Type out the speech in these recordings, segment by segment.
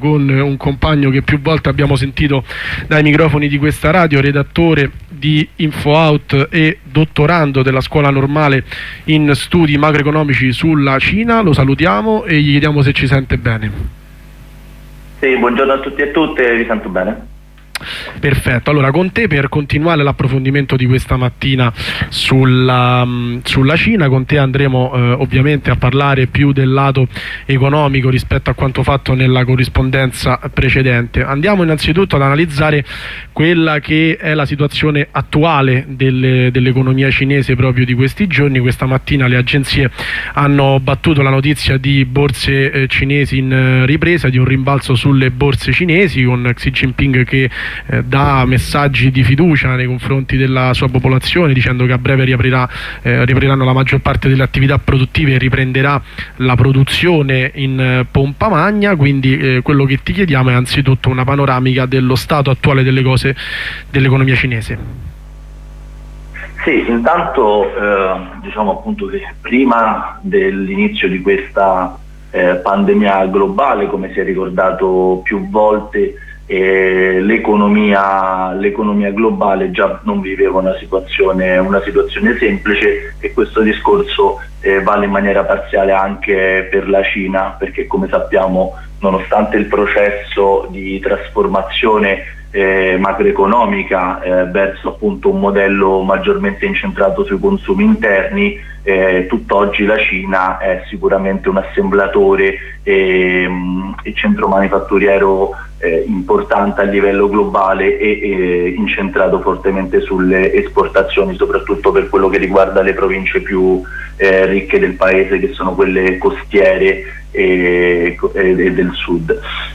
con un compagno che più volte abbiamo sentito dai microfoni di questa radio, redattore di InfoOut e dottorando della Scuola Normale in studi macroeconomici sulla Cina. Lo salutiamo e gli chiediamo se ci sente bene. Sì, buongiorno a tutti e a tutte, vi sento bene. Perfetto, allora con te per continuare l'approfondimento di questa mattina sulla Cina, con te andremo ovviamente a parlare più del lato economico rispetto a quanto fatto nella corrispondenza precedente. Andiamo innanzitutto ad analizzare quella che è la situazione attuale dell'economia cinese proprio di questi giorni. Questa mattina le agenzie hanno battuto la notizia di borse cinesi in ripresa, di un rimbalzo sulle borse cinesi, con Xi Jinping che dà messaggi di fiducia nei confronti della sua popolazione, dicendo che a breve riapriranno la maggior parte delle attività produttive e riprenderà la produzione in pompa magna. Quindi quello che ti chiediamo è anzitutto una panoramica dello stato attuale delle cose dell'economia cinese. Sì, intanto diciamo appunto che prima dell'inizio di questa pandemia globale, come si è ricordato più volte, l'economia globale già non viveva una situazione semplice, e questo discorso vale in maniera parziale anche per la Cina, perché come sappiamo, nonostante il processo di trasformazione macroeconomica verso appunto un modello maggiormente incentrato sui consumi interni, tutt'oggi la Cina è sicuramente un assemblatore e centro manifatturiero importante a livello globale e incentrato fortemente sulle esportazioni, soprattutto per quello che riguarda le province più ricche del paese, che sono quelle costiere e del sud.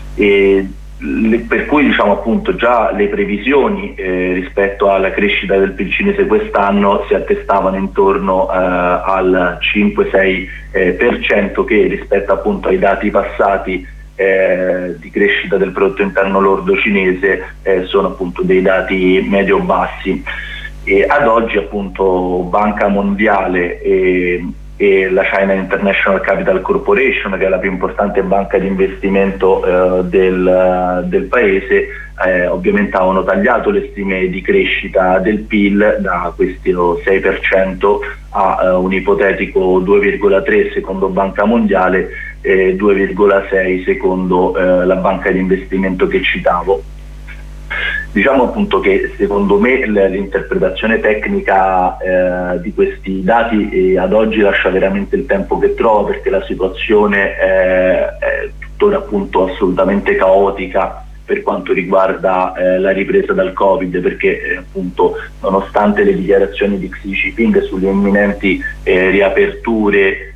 Per cui diciamo appunto già le previsioni rispetto alla crescita del PIL cinese quest'anno si attestavano intorno al 5-6%, che rispetto appunto ai dati passati di crescita del prodotto interno lordo cinese sono appunto dei dati medio-bassi. Ad oggi appunto Banca Mondiale e la China International Capital Corporation, che è la più importante banca di investimento del paese, ovviamente avevano tagliato le stime di crescita del PIL da questo 6% a un ipotetico 2,3 secondo Banca Mondiale e 2,6 secondo la banca di investimento che citavo. Diciamo appunto che secondo me l'interpretazione tecnica di questi dati ad oggi lascia veramente il tempo che trova, perché la situazione è tuttora appunto assolutamente caotica per quanto riguarda la ripresa dal Covid, perché appunto nonostante le dichiarazioni di Xi Jinping sulle imminenti riaperture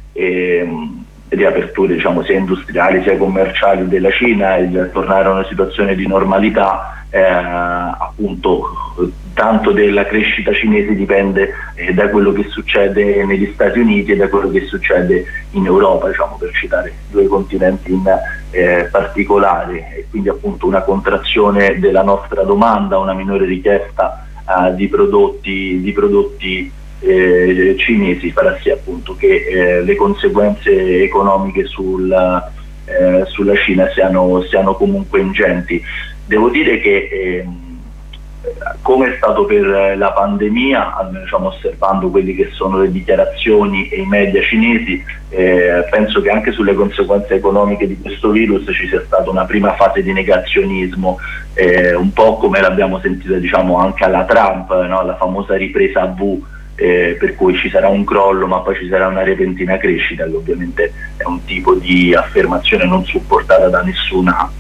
diciamo sia industriali sia commerciali della Cina, il tornare a una situazione di normalità, appunto tanto della crescita cinese dipende da quello che succede negli Stati Uniti e da quello che succede in Europa, diciamo, per citare due continenti in particolare, e quindi appunto una contrazione della nostra domanda, una minore richiesta di prodotti cinesi farà sì appunto che le conseguenze economiche sulla Cina siano comunque ingenti. Devo dire che come è stato per la pandemia, diciamo, osservando quelli che sono le dichiarazioni e i media cinesi, penso che anche sulle conseguenze economiche di questo virus ci sia stata una prima fase di negazionismo, un po' come l'abbiamo sentita diciamo anche alla Trump, no? La famosa ripresa a V, per cui ci sarà un crollo ma poi ci sarà una repentina crescita, che ovviamente è un tipo di affermazione non supportata da nessuna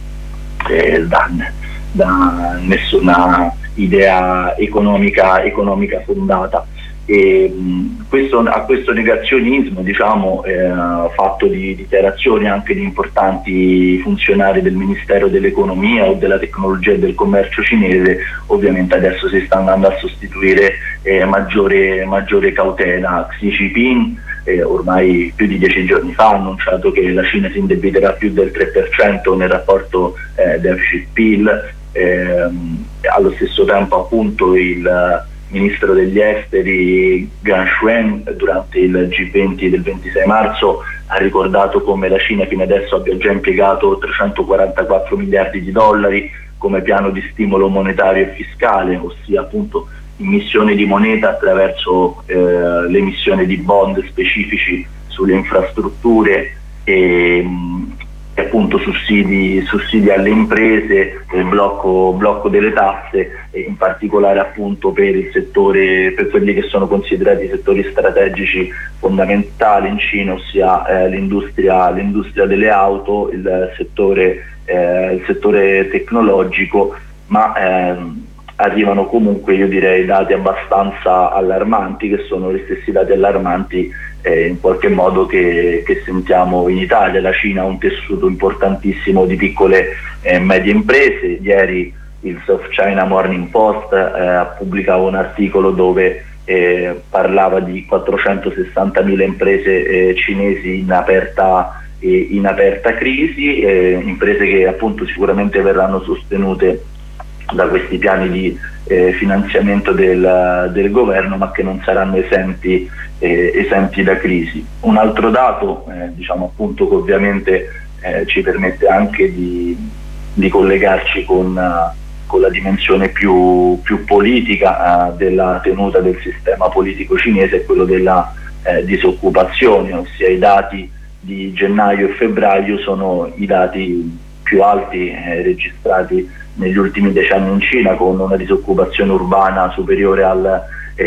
idea economica fondata. A questo negazionismo, diciamo, fatto di dichiarazioni anche di importanti funzionari del Ministero dell'Economia o della Tecnologia e del Commercio cinese, ovviamente adesso si sta andando a sostituire maggiore cautela. Xi Jinping ormai più di 10 giorni fa ha annunciato che la Cina si indebiterà più del 3% nel rapporto deficit-PIL. Allo stesso tempo appunto ministro degli esteri Gang Shuang durante il G20 del 26 marzo ha ricordato come la Cina fino adesso abbia già impiegato 344 miliardi di dollari come piano di stimolo monetario e fiscale, ossia appunto emissione di moneta attraverso l'emissione di bond specifici sulle infrastrutture e appunto sussidi alle imprese, il blocco delle tasse, e in particolare appunto per il settore, per quelli che sono considerati settori strategici fondamentali in Cina, ossia l'industria delle auto, il settore tecnologico, ma arrivano comunque, io direi, dati abbastanza allarmanti, che sono gli stessi dati allarmanti in qualche modo che sentiamo in Italia. La Cina ha un tessuto importantissimo di piccole e medie imprese. Ieri il South China Morning Post pubblicava un articolo dove parlava di 460.000 imprese cinesi in aperta crisi, imprese che appunto sicuramente verranno sostenute da questi piani di finanziamento del governo, ma che non saranno esenti da crisi. Un altro dato, diciamo appunto, che ovviamente ci permette anche di collegarci con la dimensione più politica della tenuta del sistema politico cinese, è quello della disoccupazione, ossia i dati di gennaio e febbraio sono i dati più alti registrati negli ultimi decenni in Cina, con una disoccupazione urbana superiore al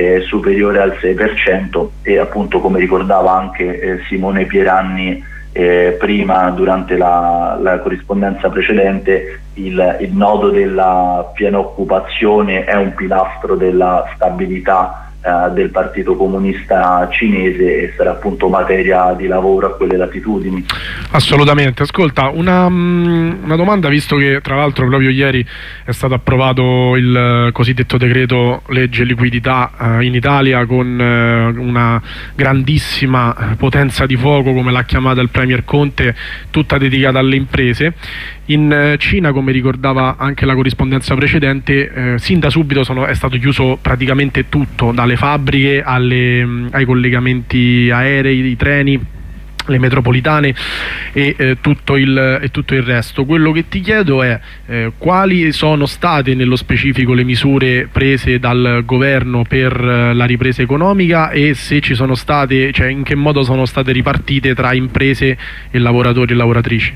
6%, e appunto, come ricordava anche Simone Pieranni prima, durante la corrispondenza precedente, il nodo della piena occupazione è un pilastro della stabilità del Partito Comunista Cinese e sarà appunto materia di lavoro a quelle latitudini. Assolutamente. Ascolta, una domanda, visto che tra l'altro proprio ieri è stato approvato il cosiddetto decreto legge liquidità in Italia, con una grandissima potenza di fuoco, come l'ha chiamata il Premier Conte, tutta dedicata alle imprese. In Cina, come ricordava anche la corrispondenza precedente, sin da subito è stato chiuso praticamente tutto, dalle fabbriche ai collegamenti aerei, i treni, le metropolitane e tutto il resto. Quello che ti chiedo è quali sono state nello specifico le misure prese dal governo per la ripresa economica, e se ci sono state, cioè in che modo sono state ripartite tra imprese e lavoratori e lavoratrici.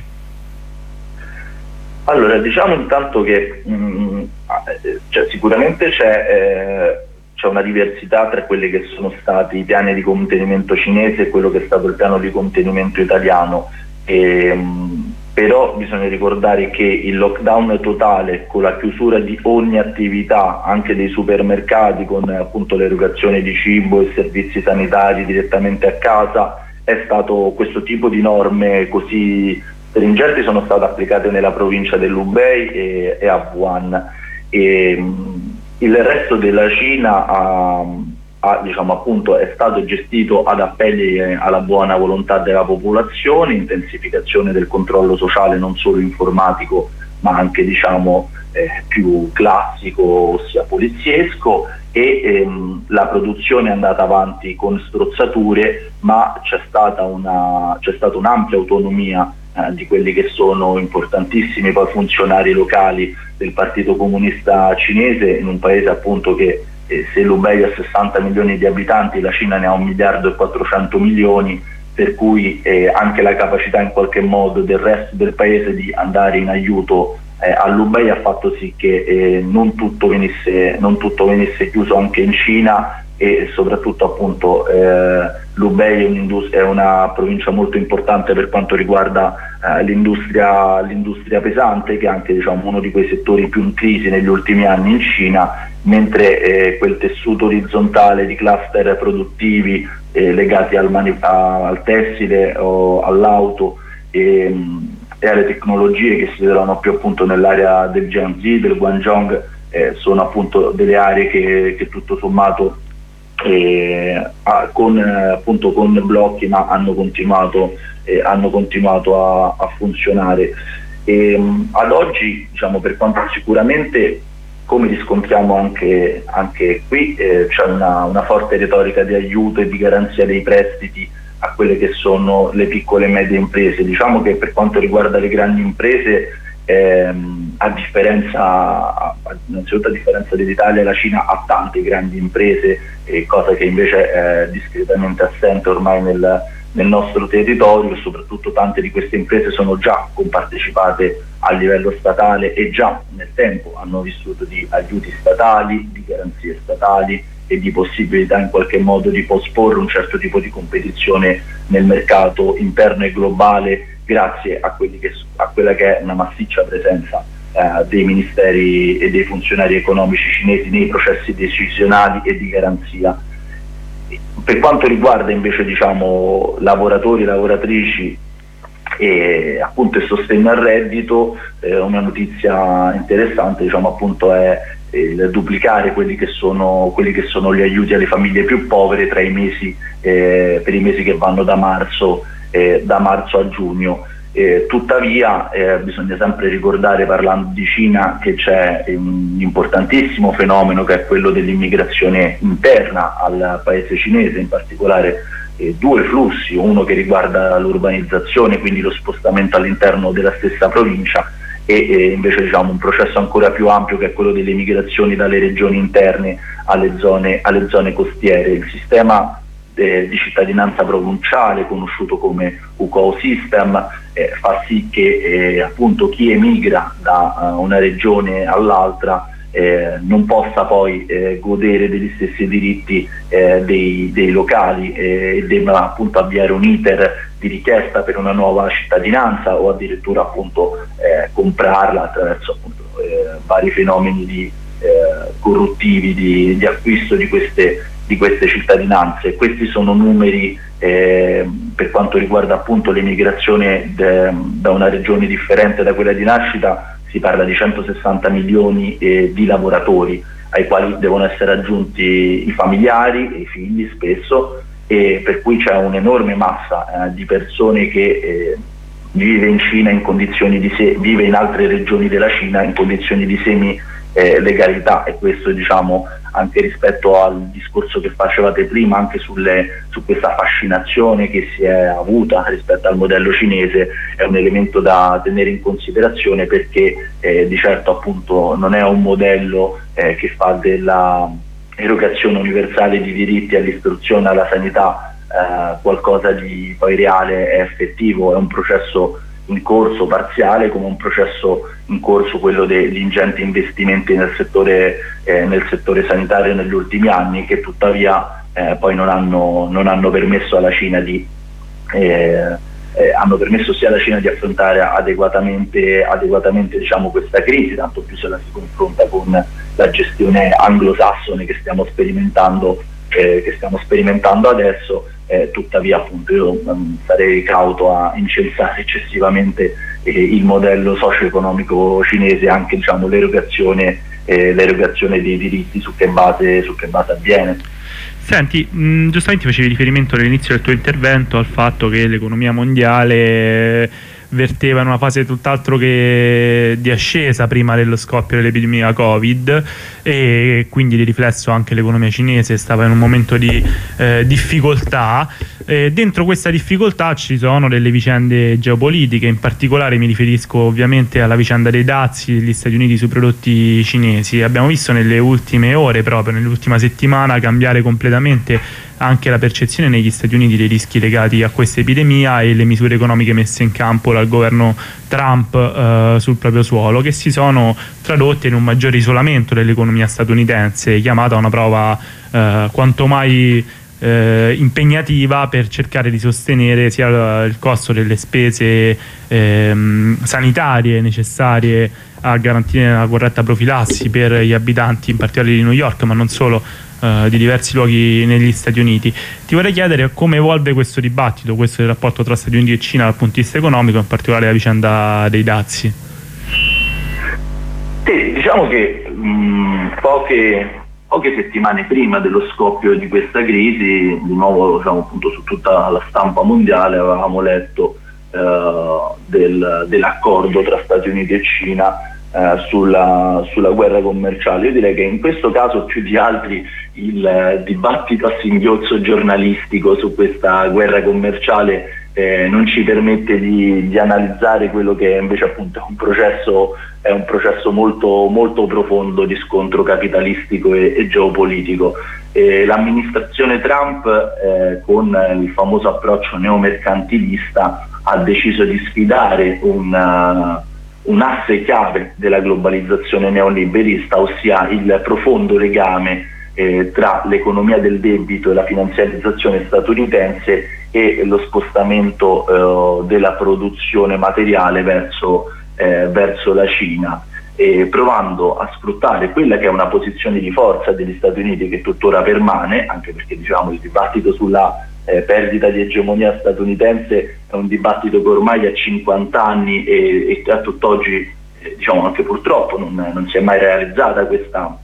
Allora, diciamo intanto che sicuramente c'è una diversità tra quelli che sono stati i piani di contenimento cinese e quello che è stato il piano di contenimento italiano, però bisogna ricordare che il lockdown totale, con la chiusura di ogni attività, anche dei supermercati, con appunto l'erogazione di cibo e servizi sanitari direttamente a casa, è stato, questo tipo di norme così stringenti sono state applicate nella provincia dell'Hubei e a Wuhan. Il resto della Cina diciamo appunto, è stato gestito ad appelli alla buona volontà della popolazione, intensificazione del controllo sociale non solo informatico ma anche diciamo più classico, ossia poliziesco, e la produzione è andata avanti con strozzature, ma c'è stata un'ampia autonomia di quelli che sono importantissimi poi funzionari locali del Partito Comunista Cinese, in un paese appunto che se l'Hubei ha 60 milioni di abitanti, la Cina ne ha 1 miliardo e 400 milioni, per cui anche la capacità in qualche modo del resto del paese di andare in aiuto all'Hubei ha fatto sì che non tutto venisse chiuso anche in Cina, e soprattutto appunto l'Hubei è una provincia molto importante per quanto riguarda l'industria pesante, che è anche diciamo uno di quei settori più in crisi negli ultimi anni in Cina, mentre quel tessuto orizzontale di cluster produttivi legati al tessile o all'auto e alle tecnologie che si trovano più appunto nell'area del Jiangxi, del Guangdong, sono appunto delle aree che tutto sommato con blocchi ma hanno continuato a funzionare. Ad oggi, diciamo, per quanto sicuramente come riscontriamo anche qui, c'è una forte retorica di aiuto e di garanzia dei prestiti a quelle che sono le piccole e medie imprese. Diciamo che per quanto riguarda le grandi imprese, innanzitutto a differenza dell'Italia, la Cina ha tante grandi imprese, cosa che invece è discretamente assente ormai nel nostro territorio, e soprattutto tante di queste imprese sono già compartecipate a livello statale e già nel tempo hanno vissuto di aiuti statali, di garanzie statali e di possibilità in qualche modo di posporre un certo tipo di competizione nel mercato interno e globale, grazie a quella che è una massiccia presenza dei ministeri e dei funzionari economici cinesi nei processi decisionali e di garanzia. Per quanto riguarda invece lavoratori e lavoratrici e appunto il sostegno al reddito, una notizia interessante è il duplicare quelli che sono gli aiuti alle famiglie più povere per i mesi che vanno da marzo a giugno. Tuttavia bisogna sempre ricordare, parlando di Cina, che c'è un importantissimo fenomeno che è quello dell'immigrazione interna al paese cinese, in particolare due flussi, uno che riguarda l'urbanizzazione, quindi lo spostamento all'interno della stessa provincia, e invece un processo ancora più ampio che è quello delle migrazioni dalle regioni interne alle zone costiere. Il sistema di cittadinanza provinciale, conosciuto come UCO System, fa sì che appunto chi emigra da una regione all'altra non possa poi godere degli stessi diritti dei locali e debba appunto avviare un iter di richiesta per una nuova cittadinanza, o addirittura appunto comprarla attraverso appunto vari fenomeni corruttivi di acquisto di queste cittadinanze. Questi sono numeri per quanto riguarda appunto l'emigrazione da una regione differente da quella di nascita. Si parla di 160 milioni di lavoratori, ai quali devono essere aggiunti i familiari e i figli spesso, e per cui c'è un'enorme massa di persone che vive in Cina in condizioni vive in altre regioni della Cina in condizioni di semi legalità, e questo anche rispetto al discorso che facevate prima, anche su questa fascinazione che si è avuta rispetto al modello cinese, è un elemento da tenere in considerazione, perché di certo appunto non è un modello che fa della erogazione universale di diritti all'istruzione, alla sanità qualcosa di poi reale e effettivo. È un processo in corso parziale, come un processo in corso quello degli ingenti investimenti nel settore sanitario negli ultimi anni, che tuttavia poi non hanno permesso alla Cina hanno permesso sia alla Cina di affrontare adeguatamente questa crisi, tanto più se la si confronta con la gestione anglosassone che stiamo sperimentando adesso. Tuttavia appunto io sarei cauto a incensare eccessivamente il modello socio-economico cinese, anche l'erogazione dei diritti su che base avviene. Senti, giustamente facevi riferimento all'inizio del tuo intervento al fatto che l'economia mondiale verteva in una fase tutt'altro che di ascesa prima dello scoppio dell'epidemia Covid, e quindi di riflesso anche l'economia cinese stava in un momento di difficoltà. Dentro questa difficoltà ci sono delle vicende geopolitiche, in particolare mi riferisco ovviamente alla vicenda dei dazi degli Stati Uniti sui prodotti cinesi. Abbiamo visto nelle ultime ore, proprio nell'ultima settimana, cambiare completamente anche la percezione negli Stati Uniti dei rischi legati a questa epidemia e le misure economiche messe in campo dal governo Trump sul proprio suolo, che si sono tradotte in un maggiore isolamento dell'economia statunitense, chiamata a una prova quanto mai impegnativa per cercare di sostenere sia il costo delle spese sanitarie necessarie a garantire una corretta profilassi per gli abitanti, in particolare di New York, ma non solo, di diversi luoghi negli Stati Uniti. Ti vorrei chiedere come evolve questo dibattito, questo del rapporto tra Stati Uniti e Cina dal punto di vista economico, in particolare la vicenda dei dazi. Sì, diciamo che poche settimane prima dello scoppio di questa crisi, di nuovo appunto su tutta la stampa mondiale avevamo letto dell'accordo tra Stati Uniti e Cina sulla guerra commerciale. Io direi che in questo caso più di altri il dibattito a singhiozzo giornalistico su questa guerra commerciale non ci permette di analizzare quello che invece appunto è un processo molto, molto profondo di scontro capitalistico e geopolitico. L'amministrazione Trump con il famoso approccio neomercantilista ha deciso di sfidare un asse chiave della globalizzazione neoliberista, ossia il profondo legame tra l'economia del debito e la finanziarizzazione statunitense e lo spostamento della produzione materiale verso la Cina, provando a sfruttare quella che è una posizione di forza degli Stati Uniti che tuttora permane, anche perché diciamo il dibattito sulla perdita di egemonia statunitense è un dibattito che ormai ha 50 anni e a tutt'oggi diciamo anche purtroppo non si è mai realizzata questa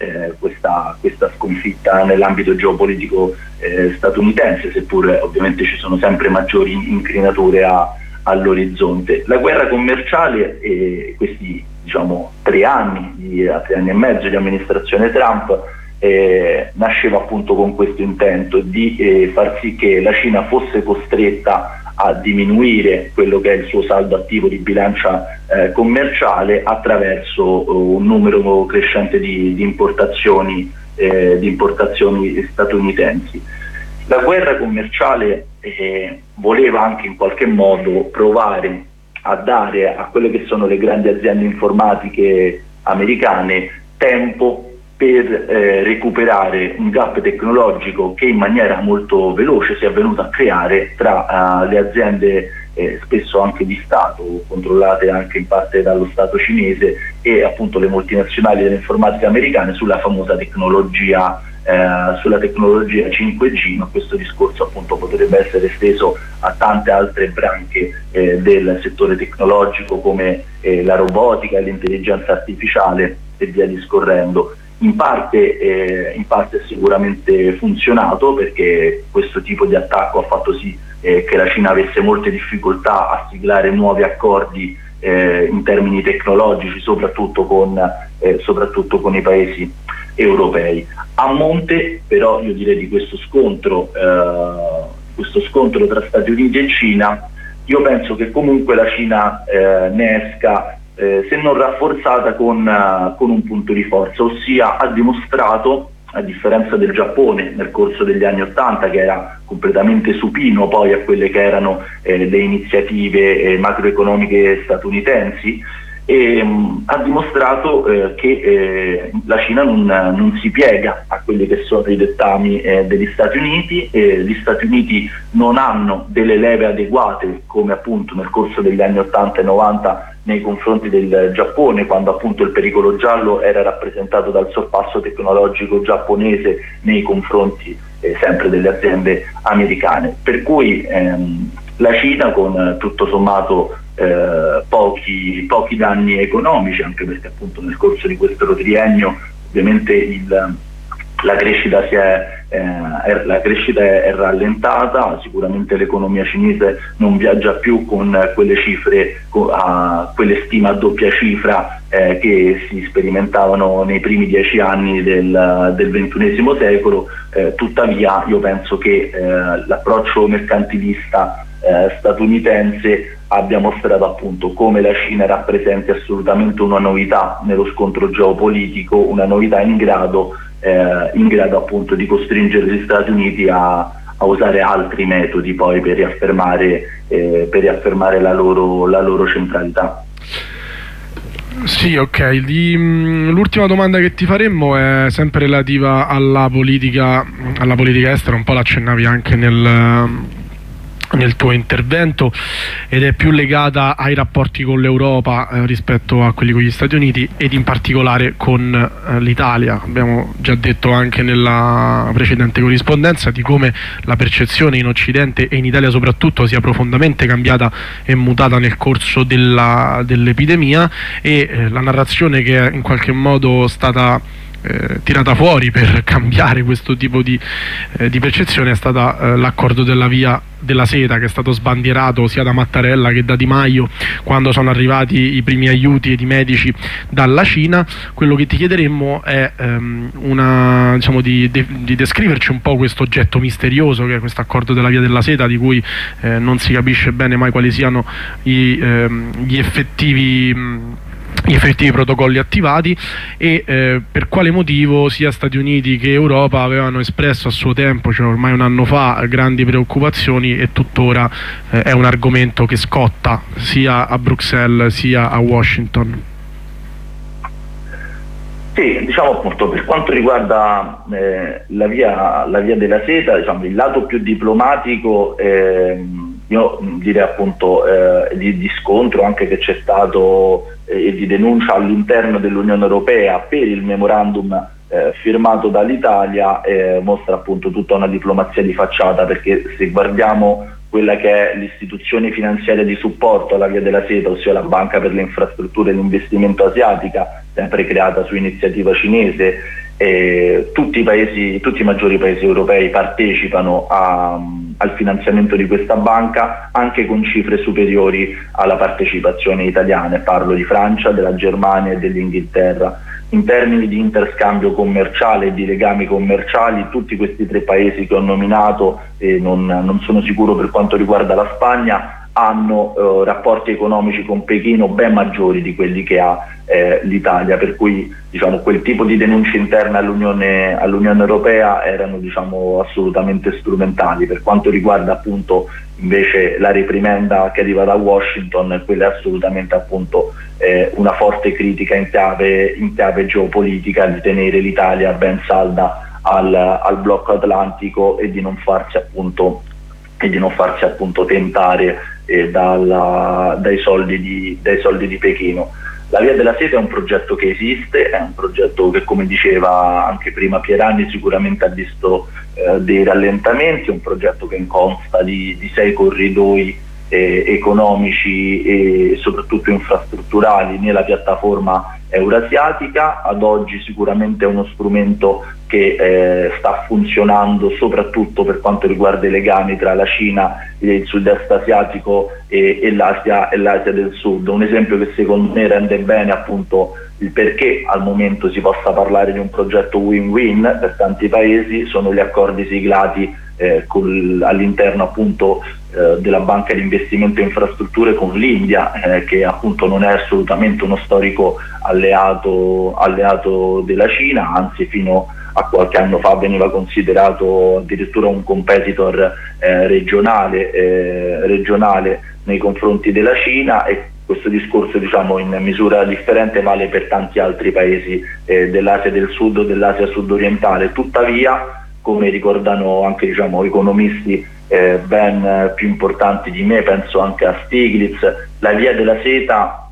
sconfitta nell'ambito geopolitico statunitense, seppur ovviamente ci sono sempre maggiori incrinature all'orizzonte. La guerra commerciale e questi diciamo 3 anni e mezzo di amministrazione Trump nasceva appunto con questo intento di far sì che la Cina fosse costretta a diminuire quello che è il suo saldo attivo di bilancia commerciale attraverso un numero crescente di importazioni statunitensi. La guerra commerciale voleva anche in qualche modo provare a dare a quelle che sono le grandi aziende informatiche americane tempo per recuperare un gap tecnologico che in maniera molto veloce si è venuto a creare tra le aziende spesso anche di Stato, controllate anche in parte dallo Stato cinese, e appunto le multinazionali dell'informatica americane sulla famosa tecnologia 5G, ma questo discorso appunto potrebbe essere esteso a tante altre branche del settore tecnologico come la robotica, l'intelligenza artificiale e via discorrendo. In parte è sicuramente funzionato, perché questo tipo di attacco ha fatto sì che la Cina avesse molte difficoltà a siglare nuovi accordi in termini tecnologici, soprattutto con i paesi europei. A monte però io direi di questo scontro tra Stati Uniti e Cina, io penso che comunque la Cina ne esca se non rafforzata con un punto di forza, ossia ha dimostrato, a differenza del Giappone nel corso degli anni '80, che era completamente supino poi a quelle che erano le iniziative macroeconomiche statunitenesi, ha dimostrato che la Cina non si piega a quelli che sono i dettami degli Stati Uniti, e gli Stati Uniti non hanno delle leve adeguate, come appunto nel corso degli anni 80 e 90 nei confronti del Giappone, quando appunto il pericolo giallo era rappresentato dal sorpasso tecnologico giapponese nei confronti sempre delle aziende americane. Per cui la Cina, con tutto sommato pochi danni economici, anche perché appunto nel corso di questo triennio ovviamente la crescita è rallentata, sicuramente l'economia cinese non viaggia più con quelle cifre, quelle stime a doppia cifra che si sperimentavano nei primi 10 anni del XXI secolo, tuttavia io penso che l'approccio mercantilista statunitense abbia mostrato appunto come la Cina rappresenti assolutamente una novità nello scontro geopolitico, una novità in grado appunto di costringere gli Stati Uniti a usare altri metodi poi per riaffermare la loro centralità. Sì, ok. L'ultima domanda che ti faremmo è sempre relativa alla politica estera, un po' l'accennavi anche nel tuo intervento, ed è più legata ai rapporti con l'Europa rispetto a quelli con gli Stati Uniti, ed in particolare con l'Italia. Abbiamo già detto anche nella precedente corrispondenza di come la percezione in Occidente e in Italia soprattutto sia profondamente cambiata e mutata nel corso dell'epidemia, e la narrazione che è in qualche modo stata tirata fuori per cambiare questo tipo di percezione è stata l'accordo della Via della Seta, che è stato sbandierato sia da Mattarella che da Di Maio quando sono arrivati i primi aiuti ed i medici dalla Cina. Quello che ti chiederemmo è di descriverci un po' questo oggetto misterioso che è questo accordo della Via della Seta, di cui non si capisce bene mai quali siano gli effettivi protocolli attivati e per quale motivo sia Stati Uniti che Europa avevano espresso a suo tempo, cioè ormai un anno fa, grandi preoccupazioni, e tuttora è un argomento che scotta sia a Bruxelles sia a Washington. Sì, diciamo appunto, per quanto riguarda la via della Seta, diciamo, il lato più diplomatico, io direi appunto di scontro anche che c'è stato e di denuncia all'interno dell'Unione Europea per il memorandum firmato dall'Italia, mostra appunto tutta una diplomazia di facciata, perché se guardiamo quella che è l'istituzione finanziaria di supporto alla Via della Seta, ossia la Banca per le Infrastrutture e l'Investimento Asiatica, sempre creata su iniziativa cinese, tutti i maggiori paesi europei partecipano al finanziamento di questa banca, anche con cifre superiori alla partecipazione italiana. Parlo di Francia, della Germania e dell'Inghilterra. In termini di interscambio commerciale e di legami commerciali, tutti questi tre paesi che ho nominato, e non sono sicuro per quanto riguarda la Spagna, hanno rapporti economici con Pechino ben maggiori di quelli che ha l'Italia, per cui diciamo quel tipo di denunce interne all'Unione Europea erano, diciamo, assolutamente strumentali. Per quanto riguarda appunto invece la reprimenda che arriva da Washington, quella è assolutamente appunto una forte critica in chiave geopolitica, di tenere l'Italia ben salda al blocco atlantico e di non farsi appunto tentare dai soldi di Pechino. La Via della Seta è un progetto che esiste, è un progetto che, come diceva anche prima Pieranni, sicuramente ha visto dei rallentamenti. È un progetto che consta di 6 corridoi economici e soprattutto infrastrutturali nella piattaforma eurasiatica. Ad oggi sicuramente è uno strumento che sta funzionando soprattutto per quanto riguarda i legami tra la Cina, il sud-est asiatico e l'Asia del Sud. Un esempio che secondo me rende bene appunto il perché al momento si possa parlare di un progetto win-win per tanti paesi sono gli accordi siglati all'interno appunto della Banca di Investimento e Infrastrutture con l'India, che appunto non è assolutamente uno storico alleato della Cina, anzi fino a qualche anno fa veniva considerato addirittura un competitor regionale nei confronti della Cina, e questo discorso, diciamo, in misura differente vale per tanti altri paesi dell'Asia del Sud o dell'Asia sud-orientale. Tuttavia, come ricordano anche, diciamo, economisti ben più importanti di me, penso anche a Stiglitz, la Via della Seta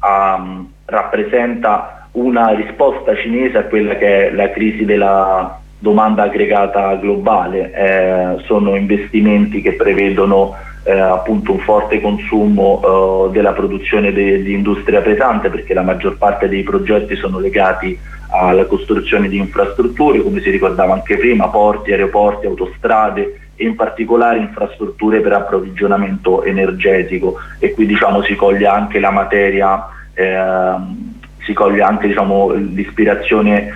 rappresenta una risposta cinese a quella che è la crisi della domanda aggregata globale. Sono investimenti che prevedono appunto un forte consumo della produzione di industria pesante, perché la maggior parte dei progetti sono legati alla costruzione di infrastrutture, come si ricordava anche prima, porti, aeroporti, autostrade e in particolare infrastrutture per approvvigionamento energetico. E qui, diciamo, si coglie anche la materia, si coglie anche, diciamo, l'ispirazione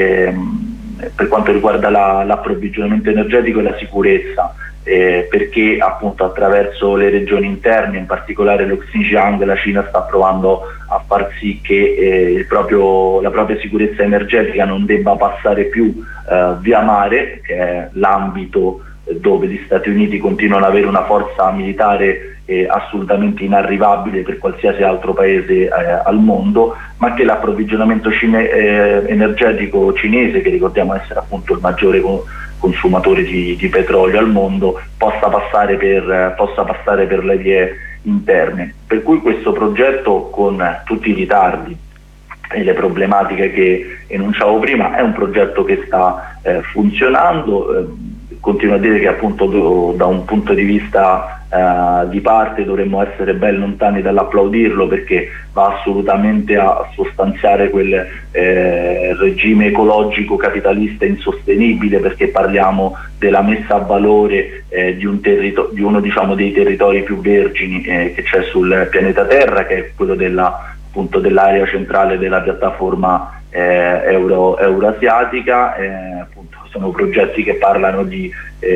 per quanto riguarda l'approvvigionamento energetico e la sicurezza, perché appunto attraverso le regioni interne, in particolare lo Xinjiang, la Cina sta provando a far sì che la propria sicurezza energetica non debba passare più via mare, che è l'ambito dove gli Stati Uniti continuano ad avere una forza militare assolutamente inarrivabile per qualsiasi altro paese al mondo, ma che l'approvvigionamento energetico cinese, che ricordiamo essere appunto il maggiore consumatore di petrolio al mondo, possa passare per le vie interne. Per cui questo progetto, con tutti i ritardi e le problematiche che enunciavo prima, è un progetto che sta funzionando. Continuo a dire che appunto da un punto di vista di parte, dovremmo essere ben lontani dall'applaudirlo, perché va assolutamente a sostanziare quel regime ecologico capitalista insostenibile, perché parliamo della messa a valore di uno, diciamo, dei territori più vergini che c'è sul pianeta Terra, che è quello appunto dell'area centrale della piattaforma euroasiatica. Appunto, sono progetti che parlano di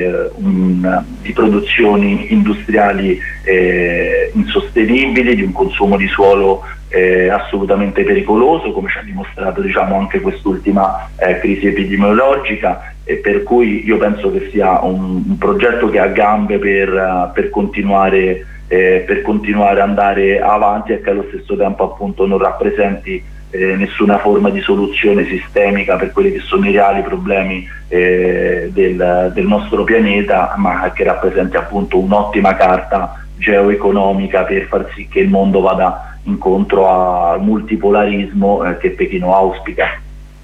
produzioni industriali insostenibili, di un consumo di suolo assolutamente pericoloso, come ci ha dimostrato, diciamo, anche quest'ultima crisi epidemiologica, e per cui io penso che sia un progetto che ha gambe per continuare ad andare avanti, e che allo stesso tempo appunto non rappresenti nessuna forma di soluzione sistemica per quelli che sono i reali problemi del nostro pianeta, ma che rappresenti appunto un'ottima carta geoeconomica per far sì che il mondo vada incontro al multipolarismo che Pechino auspica.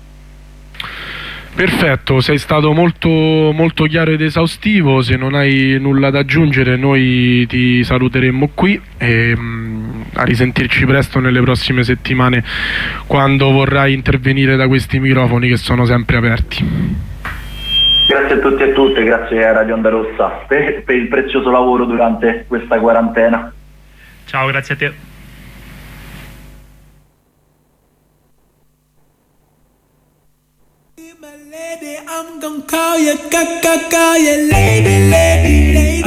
Perfetto, sei stato molto, molto chiaro ed esaustivo. Se non hai nulla da aggiungere, noi ti saluteremo qui e a risentirci presto nelle prossime settimane, quando vorrai intervenire da questi microfoni che sono sempre aperti. Grazie a tutti e a tutte, grazie a Radio Onda Rossa per il prezioso lavoro durante questa quarantena. Ciao, grazie a te. I'm gonna call you, call you, lady, lady, lady.